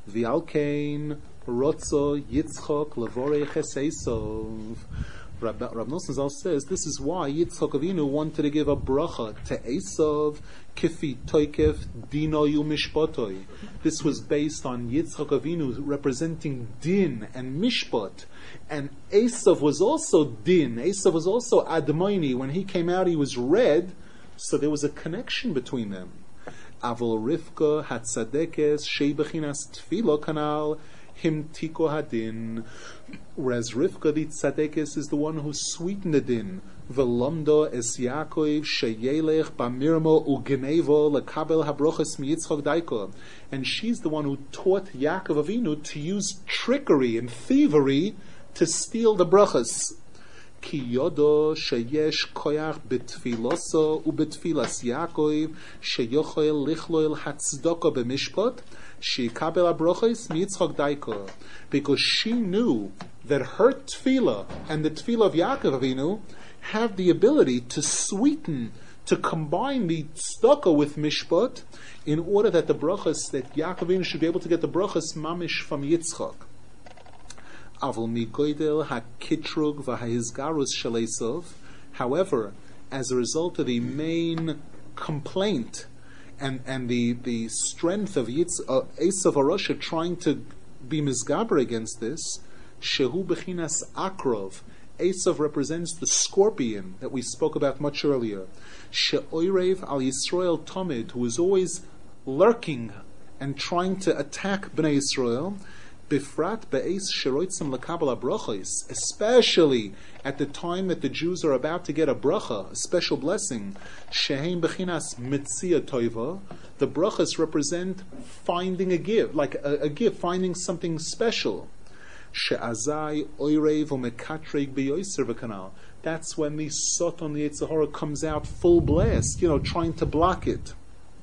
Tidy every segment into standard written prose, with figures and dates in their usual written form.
V'alkein rotzo Yitzchok levorech es Esav. Rab Nosson Zal says this is why Yitzchok Avinu wanted to give a bracha to Esav, kifi toikef dinoyu mishpotoi. This was based on Yitzchok Avinu representing din and mishpot, and Esav was also din. Esav was also admoini. When he came out, he was red, so there was a connection between them. Avol Rivka hatzadekes sheibechinas tfilo kanal him tiko hadin. Whereas Rivka the tzadekes is the one who sweetened the din. Velomdo es Yaakov sheyelech bamirmo ugenevo lekabel habrochas miyitzchok daiko. And she's the one who taught Yaakov Avinu to use trickery and thievery to steal the brachas. Ki yodo sheyesh koyach betfiloso ubetfilas Yaakov sheyochel lichloil hatzdoko b'mishpot sheyikabel habrochas miyitzchok daiko. Because she knew that her tefillah and the tefillah of Yaakov Avinu have the ability to sweeten, to combine the tzedakah with mishpat, in order that the brachas, that Yaakov Avinu should be able to get the brachas mamish from Yitzchak. Avol migoidel hakitrug v'hahizgarus shel Esav. However, as a result of the main complaint and the strength of Esav Arosha trying to be mizgaber against this, shehu bechinas akrov. Esav represents the scorpion that we spoke about much earlier. She'oirev al Yisrael Tomid, who is always lurking and trying to attack Bnei Yisrael. Bifrat be'es sheroitzim lekabel habrachos, especially at the time that the Jews are about to get a bracha, a special blessing. Sheheim bechinas mitzia toiva. The brachas represent finding a gift, like a gift, finding something special. She'azai oirev umekatreg beyoser v'kanal. That's when the Soton, the Yetzer Hara, comes out full blast, trying to block it.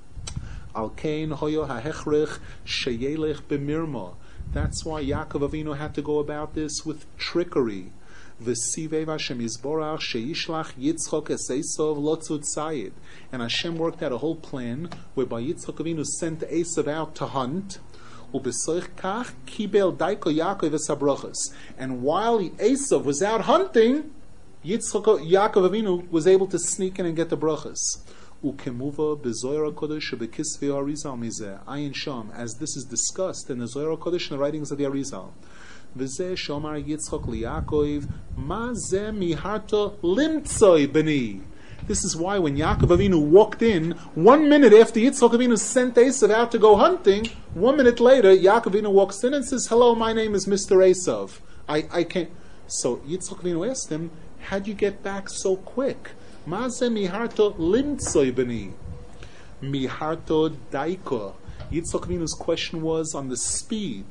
Al kein hoyo hahechrich sheyelech b'mirma. That's why Yaakov Avinu had to go about this with trickery. V'sivev Hashem Yisborach sheishlach Yitzchok es Esav lotzut sayid. And Hashem worked out a whole plan whereby Yitzchok Avinu sent Esav out to hunt. Ubesoich kach kibel daiko Yaakov es habrachos. And while Esav was out hunting, Yaakov Avinu was able to sneak in and get the brachos. Ukemuva bezoyer HaKodesh bekisvei Arizal mizeh ayin sham, as this is discussed in the Zohar HaKodesh in the writings of the Arizal. V'zeh shomar Yitzchok liYaakov ma zeh miharto limtzoi beni. This is why when Yaakov Avinu walked in, 1 minute after Yitzchok Avinu sent Esav out to go hunting, 1 minute later Yaakov Avinu walks in and says, "Hello, my name is Mr. Esav. I can't." So Yitzchok Avinu asked him, "How'd you get back so quick?" Maze miharto limtzoi beni. Miharto daiko. Yitzchok Avinu's question was on the speed.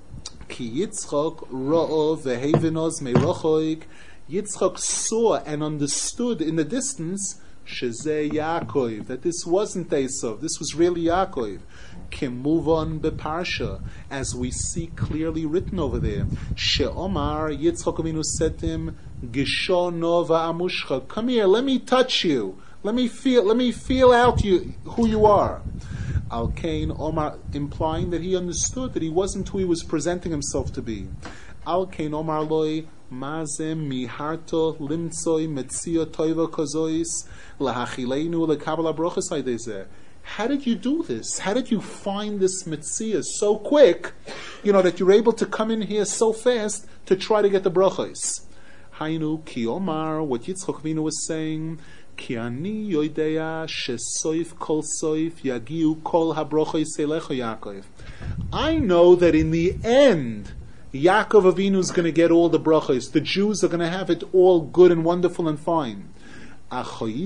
Ki Yitzchok ro'o v'hevinos merochoik. Yitzchok saw and understood in the distance shezeh Yaakov, that this wasn't Esav, this was really Yaakov. Kimuvon beparsha, as we see clearly written over there. She'omar, Yitzchok Avinu said to him, Gisho nova amushcha, come here, let me touch you, let me feel out you who you are. Al Kain Omar, implying that he understood that he wasn't who he was presenting himself to be. Al Kain Omar loy mazem miharto limtzoi metzia toiva kozois lahachileinu lekabel habrachos aydezeh. How did you do this? How did you find this mitzvah so quick, that you're able to come in here so fast to try to get the brachos? Hainu ki omar, what Yitzchok Avinu was saying, ki ani yoidea shesoif kol soif yagiu kol habrachos elecho Yaakov. I know that in the end, Yaakov Avinu is going to get all the brachos. The Jews are going to have it all good and wonderful and fine. However,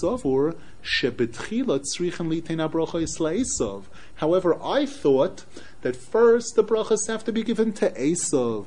I thought that first the brachas have to be given to Esav.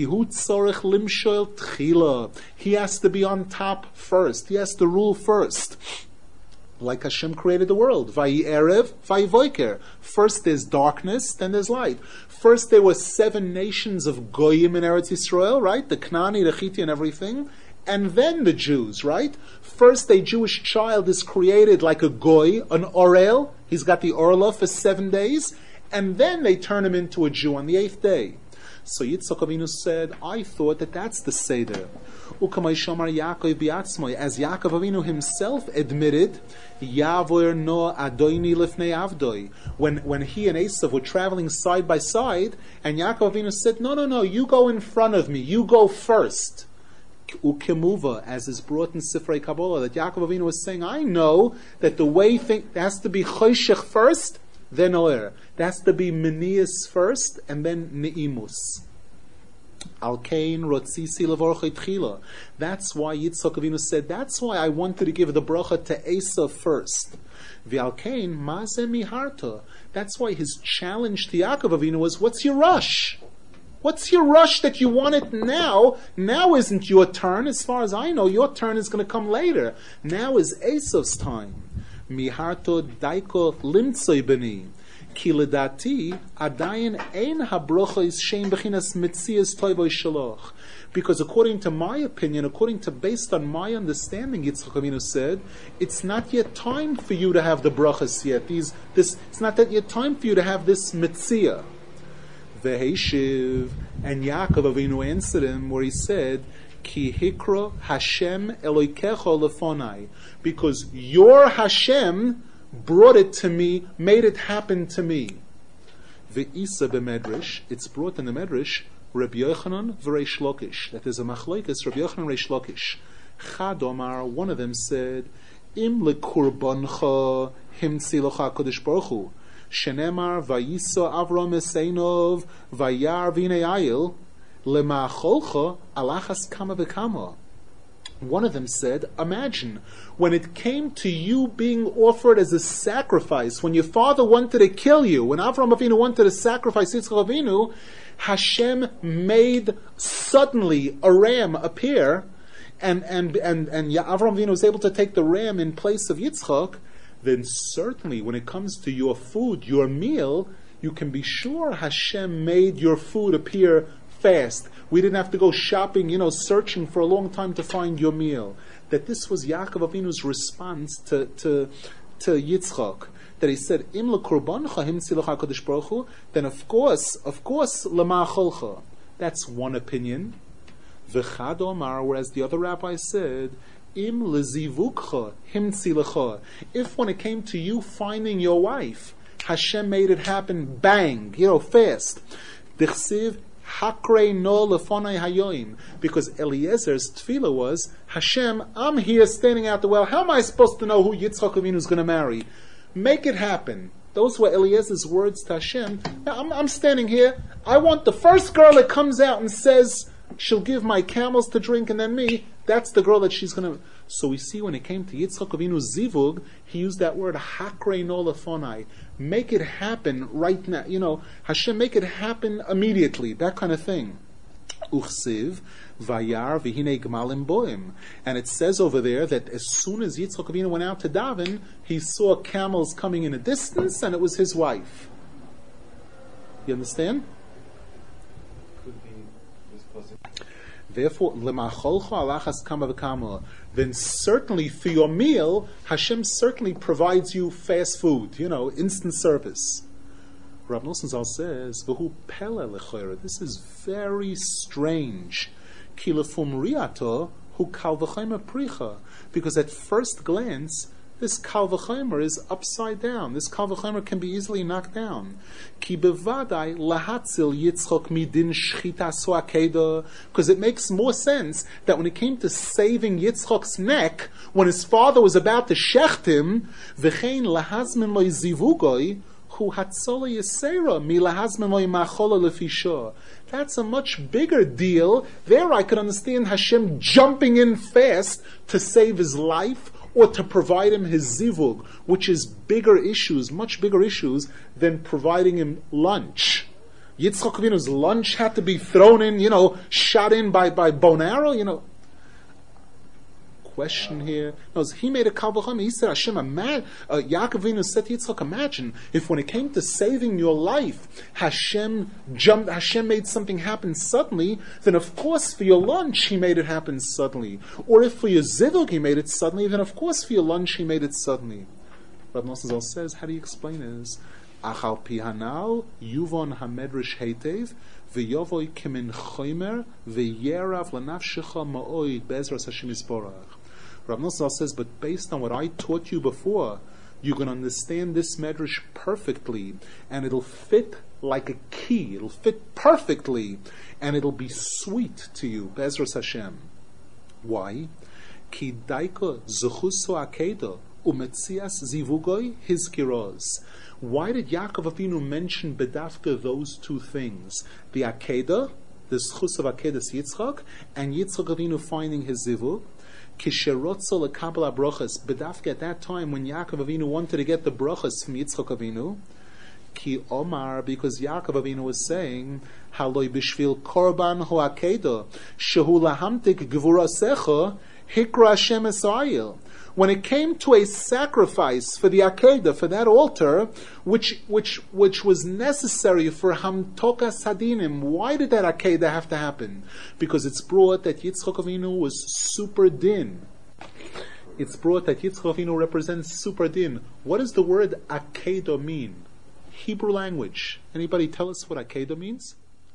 He has to be on top first. He has to rule first. Like Hashem created the world. Vayi erev, vayi voiker. First there's darkness, then there's light. First there were 7 nations of Goyim in Eretz Yisrael, right? The Knani, the Chiti, and everything. And then the Jews, right? First, a Jewish child is created like a goy, an orel. He's got the orla for 7 days. and then they turn him into a Jew on the 8th day. So Yitzchak Avinu said, I thought that that's the Seder. Ukamay Shomar Yaakov Biatzmai, as Yaakov Avinu himself admitted, Yavor no Adoini Lifnei Avdoi, when he and Esav were traveling side by side, and Yaakov Avinu said, no, you go in front of me, you go first. Ukemuva, as is brought in Sifrei Kabbalah, that Yaakov Avinu was saying, I know that the way has to be Choshech first, then Oer. There has to be Menias first, and then Neimus. Alkein Rotzisi Levorcha Tchila. That's why Yitzchak Avinu said, that's why I wanted to give the bracha to Esav first. V'alkein Mazeh Miharta. That's why his challenge to Yaakov Avinu was, what's your rush? What's your rush that you want it now? Now isn't your turn. As far as I know, your turn is going to come later. Now is Esav's time. Miharto daiko limtzoi beni. Ki ledati adayin ein habrocha is shein bechinas mitzias toivoi shaloch. Because according to my opinion, based on my understanding, Yitzchak Avinu said, it's not yet time for you to have the brachas yet. It's not that yet time for you to have this mitzia. Veheshiv, and Yaakov Avinu answered him where he said, Ki hikra Hashem Eloikecho lefonai, because your Hashem brought it to me, made it happen to me. Ve'isa b'medrash, it's brought in the medrash, Rabbi Yochanan v'Reish Lakish, that is a machlokes Rabbi Yochanan Reish Lakish. Chad Omar, one of them said, Im lekurbancha himtzi locha Kodesh Baruch Hu, shenemar vayisa Avram Eseinov vayar v'nei ayil, lema'acholcha alachas kama v'kama. One of them said, imagine, when it came to you being offered as a sacrifice, when your father wanted to kill you, when Avram Avinu wanted to sacrifice Yitzchak Avinu, Hashem made suddenly a ram appear, and Avram Avinu was able to take the ram in place of Yitzchak. Then certainly when it comes to your food, your meal, you can be sure Hashem made your food appear fast. We didn't have to go shopping, searching for a long time to find your meal. That this was Yaakov Avinu's response to Yitzchak. That he said, Im lekurbancha himtzilocha Kodesh Baruch Hu, then of course, lema'acholcha. That's one opinion. V'chad omar, whereas the other rabbi said, Im lezivukcha himtzilocha. If when it came to you finding your wife, Hashem made it happen, bang, fast. Dichsiv Hakre no lefonai hayoim, because Eliezer's tefillah was, Hashem, I'm here standing out the well. How am I supposed to know who Yitzchak Avinu is going to marry? Make it happen. Those were Eliezer's words to Hashem. Now, I'm standing here. I want the first girl that comes out and says she'll give my camels to drink and then me. That's the girl that she's going to. So we see when it came to Yitzchak Avinu's zivug, he used that word hakre no lefonai. Make it happen right now. Hashem, make it happen immediately. That kind of thing. Uchsiv vayar v'hinei gmalim boim. And it says over there that as soon as Yitzchak Avinu went out to daven, he saw camels coming in a distance, and it was his wife. You understand? Could be this possible. Therefore, lema'acholcha alachas kama v'kama. Then certainly for your meal, Hashem certainly provides you fast food, instant service. Rav Nosson Zal says, "V'hu pele lechayra." This is very strange. Ki lefum riato hu kal v'chaymer pricha, because at first glance, this kal v'chaymer is upside down. This kal v'chaymer can be easily knocked down. Ki bevadai lahatzil Yitzchok midin shchita soakeda, because it makes more sense that when it came to saving Yitzchok's neck, when his father was about to shecht him, v'chein lahazmin loy zivugoi, hu hatzola yisera mi lahazmin loy machola lefisha. That's a much bigger deal. There I could understand Hashem jumping in fast to save his life, or to provide him his zivug, which is much bigger issues than providing him lunch. Yitzchak Avinu's lunch had to be thrown in, shot in by bow and arrow, Question here. No, he made a kal v'chaymer. He said, Hashem, Yaakov Avinu said to Yitzchak, imagine if when it came to saving your life, Hashem made something happen suddenly, then of course for your lunch he made it happen suddenly. Or if for your zivug he made it suddenly, then of course for your lunch he made it suddenly. Rav Nosson Zal says, how do you explain this? Achal pihanal yuvon hamedrash hetev v'yovoi kimin choimer v'yerav lanafshecha ma'oid be'ezras Hashem Yisborach. Rav Nosson says, but based on what I taught you before, you can understand this medrash perfectly, and it'll fit like a key. It'll fit perfectly, and it'll be sweet to you. Be'ezras Hashem. Why? Ki daika zechuso akedo umetzias zivugoi hizkiros. Why did Yaakov Avinu mention bedafka those two things? The akeda, the zechus of akedas Yitzchak, and Yitzchak Avinu finding his zivug. Kisherotzo lekabel brachas, bedafka at that time when Yaakov Avinu wanted to get the brachas from Yitzchak Avinu. Ki Omar, because Yaakov Avinu was saying, Haloi b'shvil korban ho'akedah, shehu lahamtik gvurasecha, hikra Hashem Esayil. When it came to a sacrifice for the Akedah, for that altar, which was necessary for Hamtokas Hadinim, why did that Akedah have to happen? Because it's brought that Yitzchak Avinu was super din. It's brought that Yitzchak Avinu represents super din. What does the word Akedah mean? Hebrew language. Anybody tell us what Akedah means?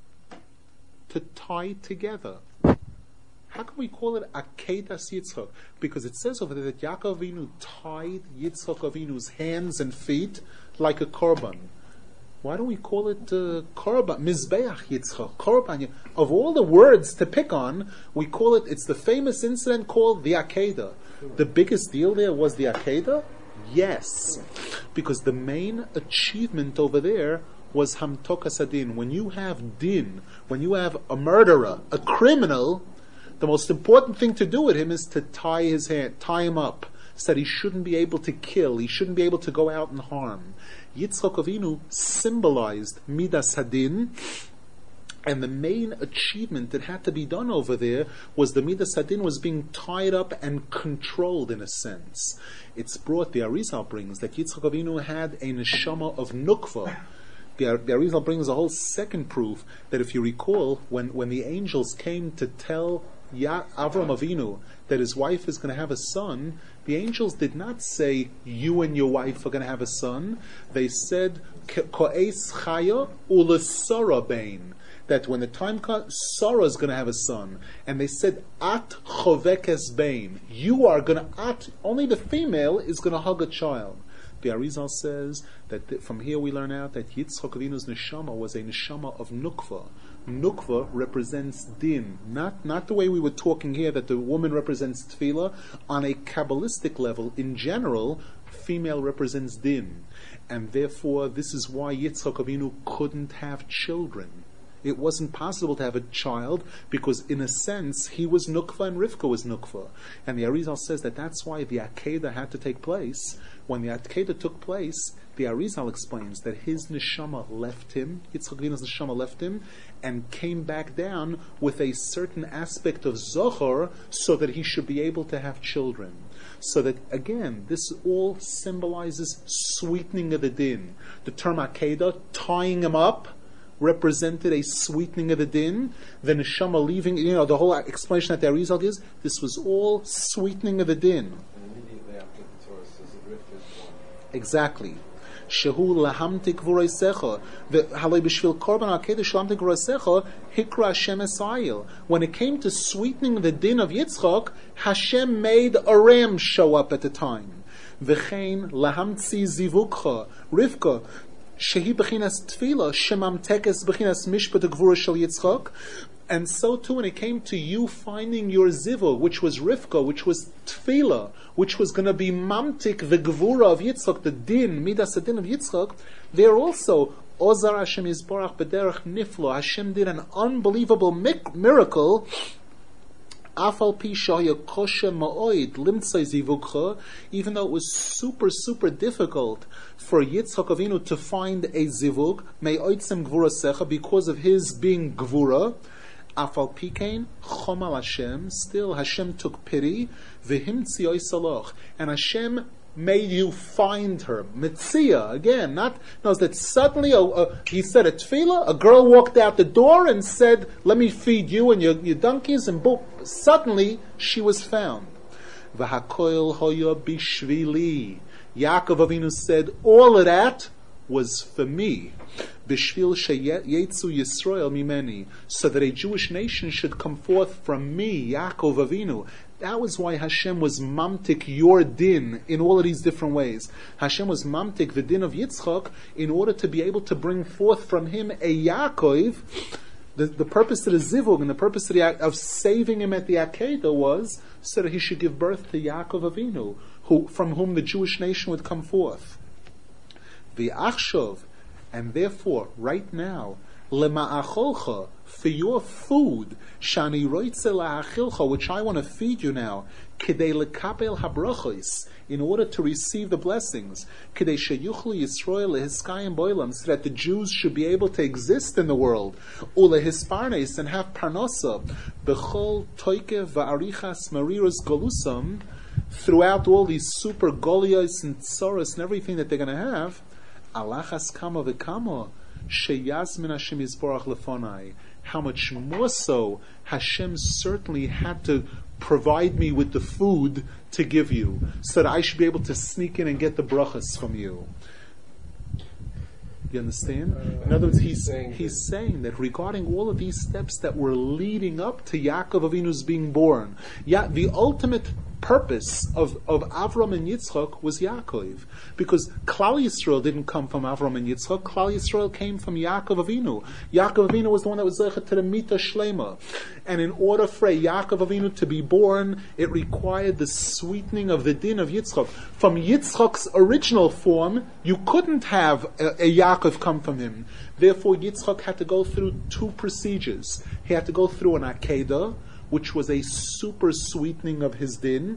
To tie together. How can we call it Akedas Yitzchak? Because it says over there that Yaakov Avinu tied Yitzchak Avinu's hands and feet like a korban. Why don't we call it korban? Mizbeach Yitzchak, korban. Of all the words to pick on, we call it, it's the famous incident called the Akedah. The biggest deal there was the Akedah? Yes. Because the main achievement over there was Hamtokas Hadin. When you have din, when you have a murderer, a criminal, the most important thing to do with him is to tie his hand, tie him up, so that he shouldn't be able to kill, he shouldn't be able to go out and harm. Yitzchak Avinu symbolized Midas Hadin, and the main achievement that had to be done over there was the Midas Hadin was being tied up and controlled in a sense. It's brought, the Arizal brings, that Yitzchak Avinu had a neshama of Nukva. The Arizal brings a whole second proof that if you recall, when the angels came to tell Avram Avinu that his wife is going to have a son, the angels did not say, you and your wife are going to have a son. They said, Ko'es chaya u'lesora bain, that when the time comes, Sarah is going to have a son. And they said, at chovekes bain, you are going to, only the female is going to hug a child. The Arizal says that from here we learn out that Yitzchak Avinu's neshama was a neshama of nukva. Nukva represents din, not the way we were talking here that the woman represents tefillah. On a Kabbalistic level, in general, female represents din, and therefore this is why Yitzchak Avinu couldn't have children. It wasn't possible to have a child because, in a sense, he was Nukva and Rivka was Nukva. And the Arizal says that that's why the Akedah had to take place. When the Akedah took place, the Arizal explains that his neshama left him, Yitzchak Avinu's neshama left him, and came back down with a certain aspect of Zohar so that he should be able to have children. So that, again, this all symbolizes sweetening of the din. The term Akedah, tying him up, represented a sweetening of the din. The neshama leaving, the whole explanation that the Arizal gives, this was all sweetening of the din. And immediately after the Torah says the rift is one. Exactly. Shehu lahamtik v'roisecha, v'halei b'shvil korban akedah shlamtik v'roisecha, hikra Hashem Esayil. When it came to sweetening the din of Yitzchak, Hashem made a ram show up at the time. V'chein lahamtzi zivukcha, Rivka, shehi b'chinas tefillah, shemamtekes b'chinas mishpat gvura shel Yitzchak. And so too, when it came to you finding your zivug, which was Rivka, which was tefillah, which was going to be mamtik the gvura of Yitzchak, the din, midas din of Yitzchak, there also, Ozar Hashem Yisborach b'derech niflo, Hashem did an unbelievable miracle, afal pi shaya kosher ma'oid limtzai zivugcha, even though it was super, super difficult for Yitzchak Avinu to find a zivug, me'oitzem gvura secha, because of his being gvura, afal pikein chomal Hashem, still Hashem took pity, v'himtzi oisaloch, and Hashem made you find her. Metzia, again, knows that suddenly he said a tefillah, a girl walked out the door and said, let me feed you and your donkeys, and boom, suddenly she was found. V'hakoil hoya bishvili. Yaakov Avinu said, all of that was for me, b'shvil sheyetzu Yisrael mimeni, so that a Jewish nation should come forth from me, Yaakov Avinu. That was why Hashem was mamtik your din in all of these different ways. Hashem was mamtik the din of Yitzchak in order to be able to bring forth from him a Yaakov. The purpose of the zivug and the purpose of saving him at the Akedah was so that he should give birth to Yaakov Avinu, from whom the Jewish nation would come forth. V'achshov, and therefore, right now, lema'acholcha, for your food, shani roitze la'achilcha, which I want to feed you now, kidei lekapel habrachos, in order to receive the blessings, kidei sheyuchlu Yisrael lehiskayim boilam, so that the Jews should be able to exist in the world, ulehisparnes, and have parnasa, bechol toikev va'arichas mariros golusam, throughout all these super golios and tsaros and everything that they're going to have, alachas kama v'kama, sheyazmin Hashem yisborach lefonai. How much more so Hashem certainly had to provide me with the food to give you, so that I should be able to sneak in and get the brachas from you. You understand? In other words, he's saying that regarding all of these steps that were leading up to Yaakov Avinu's being born, the ultimate purpose of Avram and Yitzchak was Yaakov, because Klal Yisrael didn't come from Avram and Yitzchak. Klal Yisrael came from Yaakov Avinu. Yaakov Avinu was the one that was zeichet to the Mita Shlema, and in order for Yaakov Avinu to be born, it required the sweetening of the din of Yitzchak. From Yitzchak's original form, you couldn't have a Yaakov come from him. Therefore, Yitzchak had to go through two procedures. He had to go through an Akedah, which was a super sweetening of his din,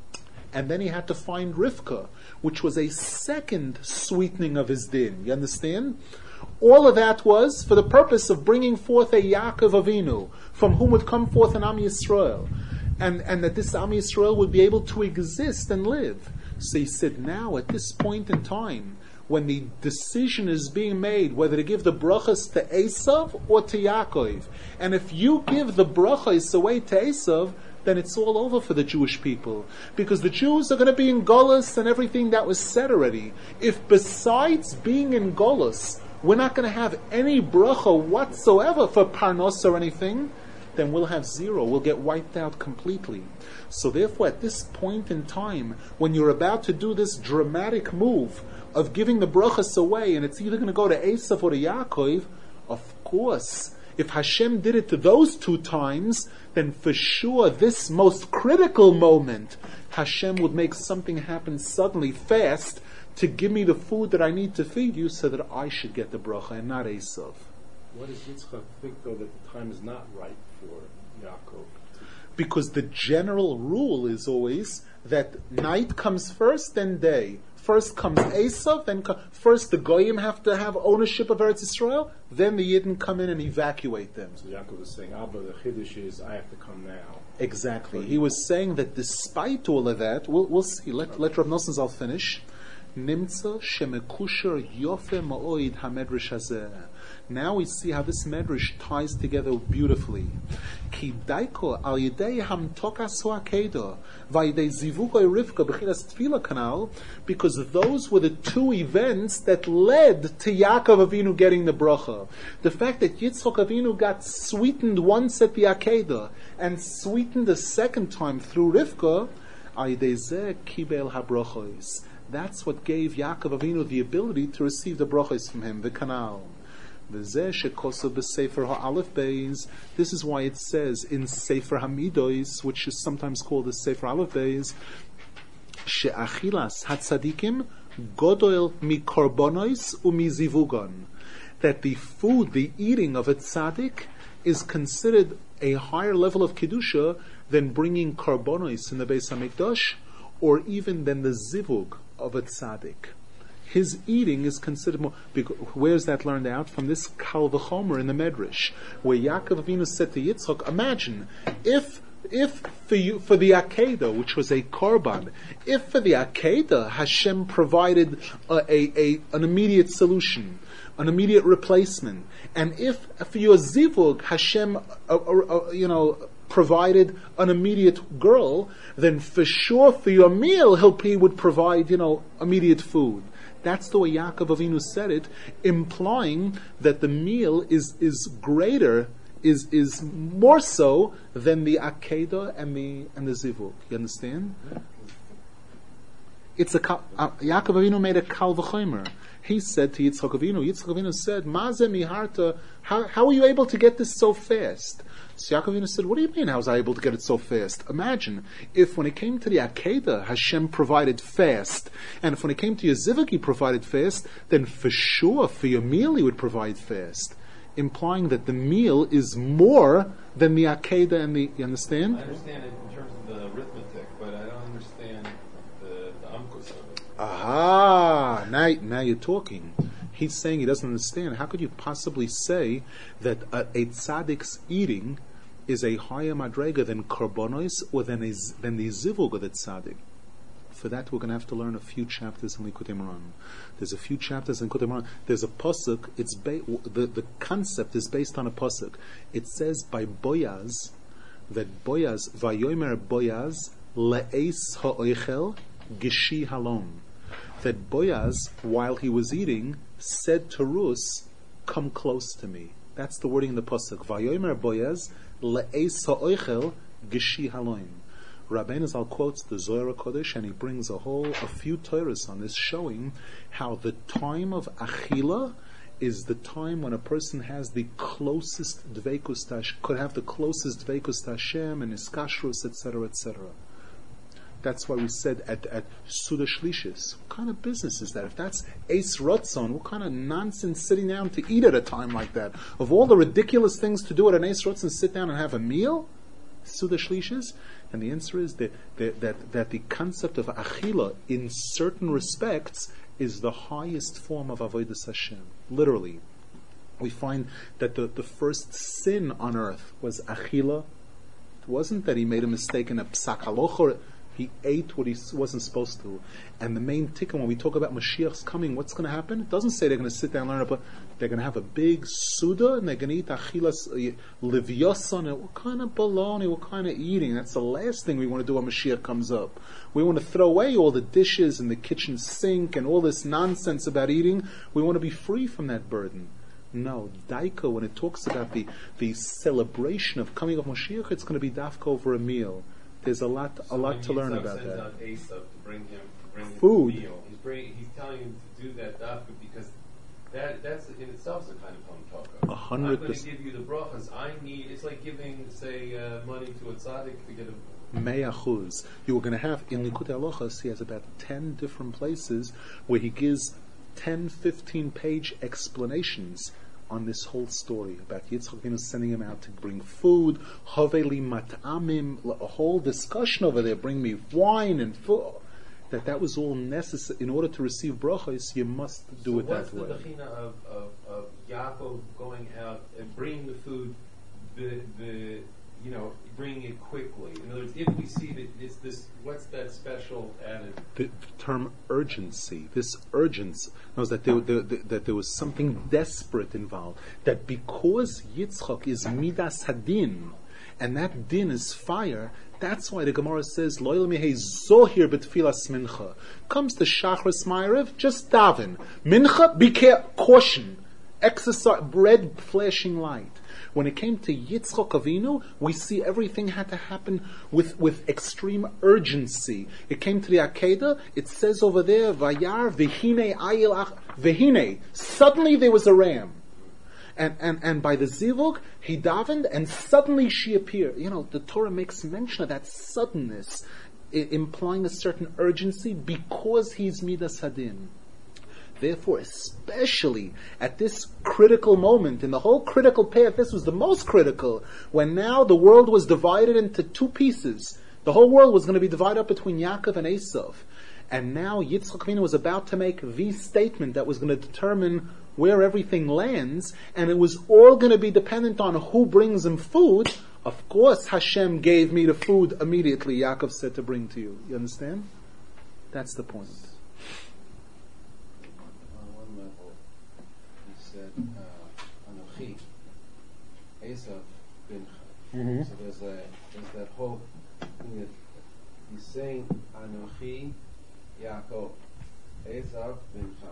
and then he had to find Rivka, which was a second sweetening of his din. You understand? All of that was for the purpose of bringing forth a Yaakov Avinu, from whom would come forth an Am Yisrael, and that this Am Yisrael would be able to exist and live. So he said, now at this point in time, when the decision is being made whether to give the brachas to Esav or to Yaakov, and if you give the brachas away to Esav, then it's all over for the Jewish people, because the Jews are going to be in Golus and everything that was said already. If besides being in Golus, we're not going to have any bracha whatsoever for Parnos or anything, then we'll have zero. We'll get wiped out completely. So therefore, at this point in time, when you're about to do this dramatic move of giving the brachas away, and it's either going to go to Esav or to Yaakov, of course, if Hashem did it to those two times, then for sure, this most critical moment, Hashem would make something happen suddenly, fast, to give me the food that I need to feed you, so that I should get the bracha and not Esav. What does Yitzchak think, though, that the time is not right for Yaakov? Because the general rule is always that night comes first, then day. First comes Esav, then first the Goyim have to have ownership of Eretz Yisrael, then the Yidden come in and evacuate them. So Yaakov is saying, Abba, the Chiddush is, I have to come now. Exactly. He was saying that despite all of that, we'll see. Let Rav Nosson Zal finish. Nimtza shemekusher yofe ma'oid hamedrash hazeh. Now we see how this medrash ties together beautifully. Ki daiko al yidei hamtokas ho'akedah v'yidei zivugoi Rivka b'chilas tefillah kanal, because those were the two events that led to Yaakov Avinu getting the bracha. The fact that Yitzchak Avinu got sweetened once at the Akedah and sweetened a second time through Rivka, al yidei zeh kibel habrachos. That's what gave Yaakov Avinu the ability to receive the brachos from him, the canal. This is why it says in Sefer Hamidos, which is sometimes called the Sefer Aleph Beis, she'achilas hatzadikim godoel mikorbonos umizivugon, that the food, the eating of a tzaddik is considered a higher level of kedusha than bringing korbonos in the Beis Hamikdash, or even than the zivug of a tzaddik. His eating is considered more. Where's that learned out? From this Kal V'chomer in the Medrash, where Yaakov Avinu said to Yitzchak, imagine, if for the Akedah, which was a korban, if for the Akedah Hashem provided an immediate solution, an immediate replacement, and if for your zivug Hashem, provided an immediate girl, then for sure for your meal he would provide, immediate food. That's the way Yaakov Avinu said it, implying that the meal is greater, is more so than the Akedah and the Zivuk. You understand? It's Yaakov Avinu made a kal v'chomer. He said to Yitzchak Avinu said, Mazeh miharta, how are you able to get this so fast? So Yaakov Avinu said, what do you mean, how was I able to get it so fast? Imagine, if when it came to the Akedah, Hashem provided fast, and if when it came to your Zivuk, He provided fast, then for sure, for your meal, He would provide fast. Implying that the meal is more than the Akedah and the, you understand? I understand it in terms of the arithmetic, but I don't understand the amkus of it. Aha! Now you're talking. He's saying he doesn't understand. How could you possibly say that a tzaddik's eating is a higher madrega than korbanos or than the zivug of the tzaddik? For that, we're going to have to learn a few chapters in Likutei Moharan. There's a few chapters in Likutei Moharan. There's a pasuk. The concept is based on a pasuk. It says by Boaz that Boaz vayomer Boaz le'es ha'oichel gishi halom. That Boaz, while he was eating, said to Rus, "Come close to me." That's the wording in the pasuk. Vayomer Boaz le'es ha'oichel gishi halom. Rabbeinu Zal quotes the Zohar Kodesh, and he brings a few Torahs on this, showing how the time of Achila is the time when a person has the closest dveikus could have the closest dveikus to Hashem and his kashrus, etc., etc. That's why we said at Suda Shlishis, what kind of business is that? If that's Eis Ratzon, what kind of nonsense sitting down to eat at a time like that? Of all the ridiculous things to do at an Eis Ratzon, sit down and have a meal? Suda Shlishis? And the answer is that the concept of Achila, in certain respects, is the highest form of Avodas Hashem. Literally. We find that the first sin on earth was Achila. It wasn't that he made a mistake in a psak halacha. He ate what he wasn't supposed to. And the main tikkun, when we talk about Mashiach's coming, what's going to happen? It doesn't say they're going to sit down and learn it, but they're going to have a big suda, and they're going to eat achilas livyosan. What kind of baloney, what kind of eating? That's the last thing we want to do when Mashiach comes up. We want to throw away all the dishes and the kitchen sink and all this nonsense about eating. We want to be free from that burden. No, Daika, when it talks about the celebration of coming of Mashiach, it's going to be dafka over a meal. There's a lot to learn about that. Out Esav to bring him food. Him a meal. He's telling him to do that dafka because that's in itself is a kind of hamtaka. 100%. I'm going to give you the brachas. It's like giving, say, money to a tzaddik to get a Me'achuz. You're going to have in Likutei Halachos, he has about 10 different places where he gives 10, 15-page explanations on this whole story about Yitzchak Avinu sending him out to bring food, Haveli Mat'amim, a whole discussion over there, bring me wine and food. That was all necessary. In order to receive brachos, you must do it that way. What's the dechina of Yaakov going out and bringing the food, bringing it quickly? In other words, if we see that it's this, what's that special added? The term urgency. This urgency knows that there was something desperate involved. That because Yitzchak is midas hadin, and that din is fire. That's why the Gemara says, "Loyal mihei zohir betfilas mincha." Comes to Shachris Ma'ariv, just daven. Mincha, be caution. Exercise, red flashing light. When it came to Yitzchak Avinu, we see everything had to happen with extreme urgency. It came to the Akedah, it says over there, Vayar v'hine ayil v'hine. Suddenly there was a ram. And by the Zivug, he davened, and suddenly she appeared. The Torah makes mention of that suddenness, implying a certain urgency, because he's Midas Hadin. Therefore, especially at this critical moment, in the whole critical path, this was the most critical, when now the world was divided into two pieces. The whole world was going to be divided up between Yaakov and Esav. And now Yitzchak Avinu was about to make the statement that was going to determine where everything lands, and it was all going to be dependent on who brings him food. Of course Hashem gave me the food immediately, Yaakov said to bring to you. You understand? That's the point. On one level, he said, Anochi, Esav bincha. So there's that whole thing that he's saying, Anochi, Yaakov. Esav Mincha.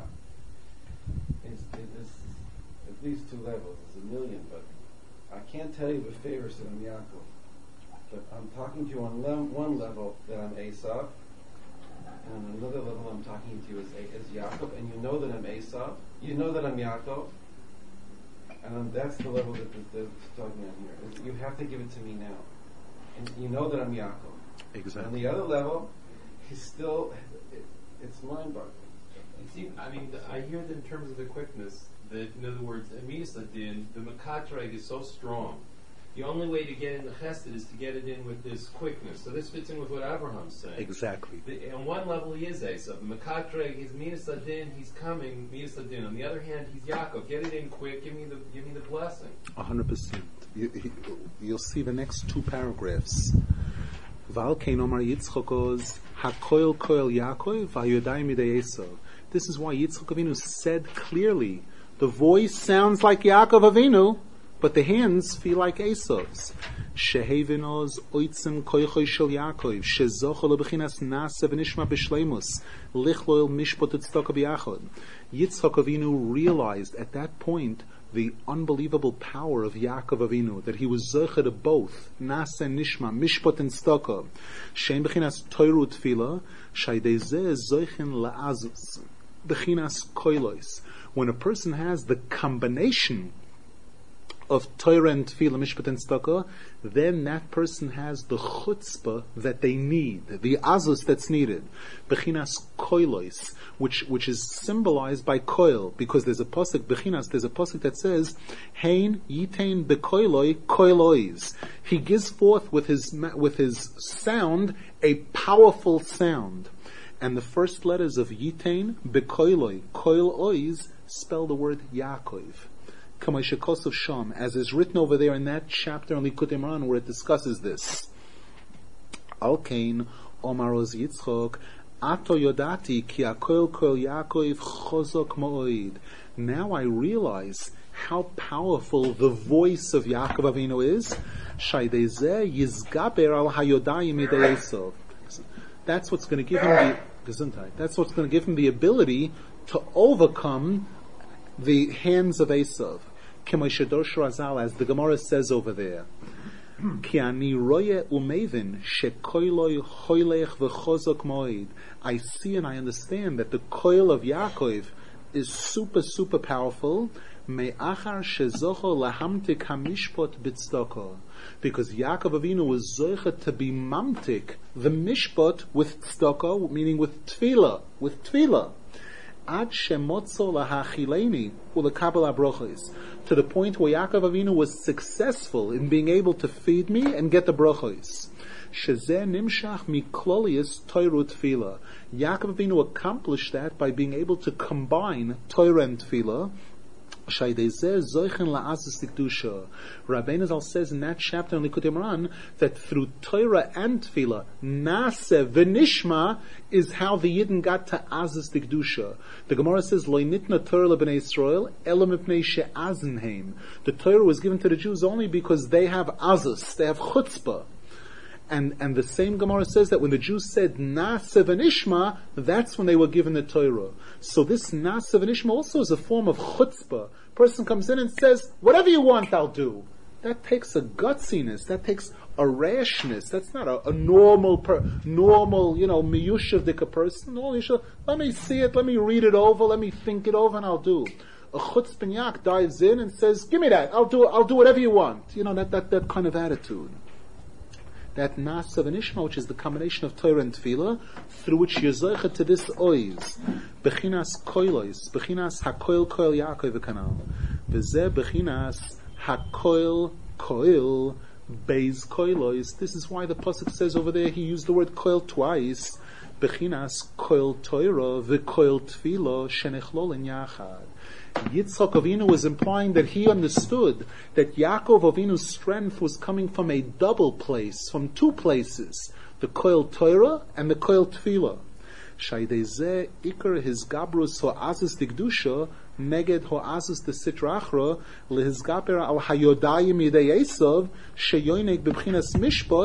It is at least two levels. It's a million, but I can't tell you with favors that I'm Yaakov. But I'm talking to you on one level that I'm Esav, and on another level I'm talking to you as Yaakov, and you know that I'm Esav. You know that I'm Yaakov. And that's the level that they're talking on here. You have to give it to me now. And you know that I'm Yaakov. Exactly. On the other level, he's still, it's mind-boggling. I hear that in terms of the quickness, that in other words, Amidas Ladin, the Makatreg is so strong. The only way to get in the Chesed is to get it in with this quickness. So this fits in with what Abraham's saying. Exactly. On one level, he is Esav. The Makatreg, he's Midas Ladin, he's coming, Midas Ladin. On the other hand, he's Yaakov. Get it in quick. Give me the blessing. 100%. You'll see the next two paragraphs. Val kein Omar Yitzchokos hakoil koil Yaakov vayodai midei Esav. This is why Yitzchok Avinu said clearly, the voice sounds like Yaakov Avinu, but the hands feel like Esav's. Shehevinos oitzim koichoy shel Yaakov shezocho lebechinas nase v'nishma b'shleimus lichloil mishpot tzedakah b'yachod. Yitzchok Avinu realized at that point the unbelievable power of Yaakov Avinu, that he was zocher to both nase and nishma, mishpot and tzedakah. Shein bechinas toiru tefila shaydei zeh zochen la'azus bechinas koilos. When a person has the combination of Torah and Tefillah, Mishpat and Tzedakah, then that person has the chutzpah that they need, the azus that's needed. Bechinas koilos, which is symbolized by koil, because there's a pasuk that says, Hein yitain bekoiloi koilois. He gives forth with his sound a powerful sound. And the first letters of yitain bekoiloi koilois spell the word Yaakov. As is written over there in that chapter in Likutei Moharan where it discusses this. Al Kain Omar Oz Yitzchok Ato Yodati Ki Akoil Koil Yaakov Chozok Mo'oid. Now I realize how powerful the voice of Yaakov Avinu is. Shaydezeh Yizgaber Al Hayodayim Midei Esav. That's what's going to give him That's what's going to give him the ability to overcome the hands of Esav. As the Gemara says over there, I see and I understand that the coil of Yaakov is super, super powerful. Because Yaakov Avinu was zocher to be mamtik the mishpat with tzedakah, meaning with tefillah. Ad shemotzo lahachileni ulekabel abrochos, to the point where Yaakov Avinu was successful in being able to feed me and get the brochos. Shezeh nimshach miklolius toiru tefillah. Yaakov Avinu accomplished that by being able to combine Torah and tefillah. Rabbeinu Zal says in that chapter in Likutei Moharan that through Torah and Tefillah, Nase v'nishma is how the Yidden got to Azus Dikdusha. The Gemara says, Lo nitna Torah lebnei Yisrael, elo mipnei she'azenheim. The Torah was given to the Jews only because they have Azus, they have chutzpah. And the same Gemara says that when the Jews said Nase v'nishma, that's when they were given the Torah. So this Nase v'nishma also is a form of chutzpah. Person comes in and says, whatever you want, I'll do. That takes a gutsiness. That takes a rashness. That's not a normal, miyushavdika person. No, let me see it, let me read it over, let me think it over, and I'll do. A chutzpinyak dives in and says, give me that, I'll do whatever you want. That kind of attitude. That Nasa v'nishma, which is the combination of Torah and Tefillah, through which you're zocher to this oiz, bechinas koilois, bechinas hakoil koil Yaakov v'kanal, v'zeh bechinas hakoil koil beis koilois. This is why the pasuk says over there, he used the word koil twice, bechinas koil Torah v'koil Tefillah shenechlol in yachad. Yitzchok Avinu was implying that he understood that Yaakov Avinu's strength was coming from a double place, from two places, the koil Torah and the koil Tefillah. Shaydezeh ikar his gabrus ho'azus dikdusha neged ho'azus de sitra achra lehizgaper al hayodayim yidei Esav sheyoinek b'bchinas mishpat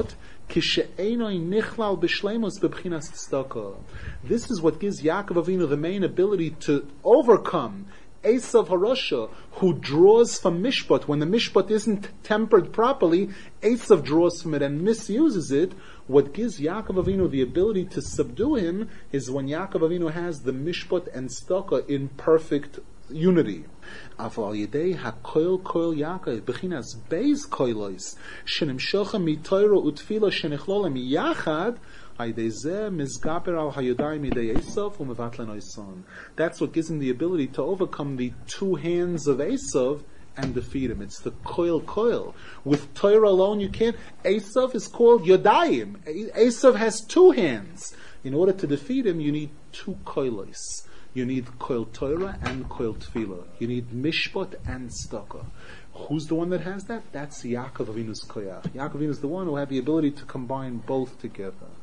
Kishe'enoi nichlal b'shleimus b'bchinas tzedakah. This is what gives Yaakov Avinu the main ability to overcome Esav Harasha, who draws from Mishpat. When the Mishpat isn't tempered properly, Esav draws from it and misuses it. What gives Yaakov Avinu the ability to subdue him is when Yaakov Avinu has the Mishpat and Tzedakah in perfect unity. Aval yedei hakoil koil Yaakov b'chinas beis koilos shenimshocha mitoiro utfila shenichlolem yachad. That's what gives him the ability to overcome the two hands of Esav and defeat him. It's the koil. With Torah alone you can't. Esav is called Yodayim. Esav has two hands. In order to defeat him, you need two koilos. You need koil Torah and koil Tefillah. You need Mishpat and Tzedakah. Who's the one that has that? That's Yaakov Avinu's koyach. Yaakov Avinu is the one who had the ability to combine both together.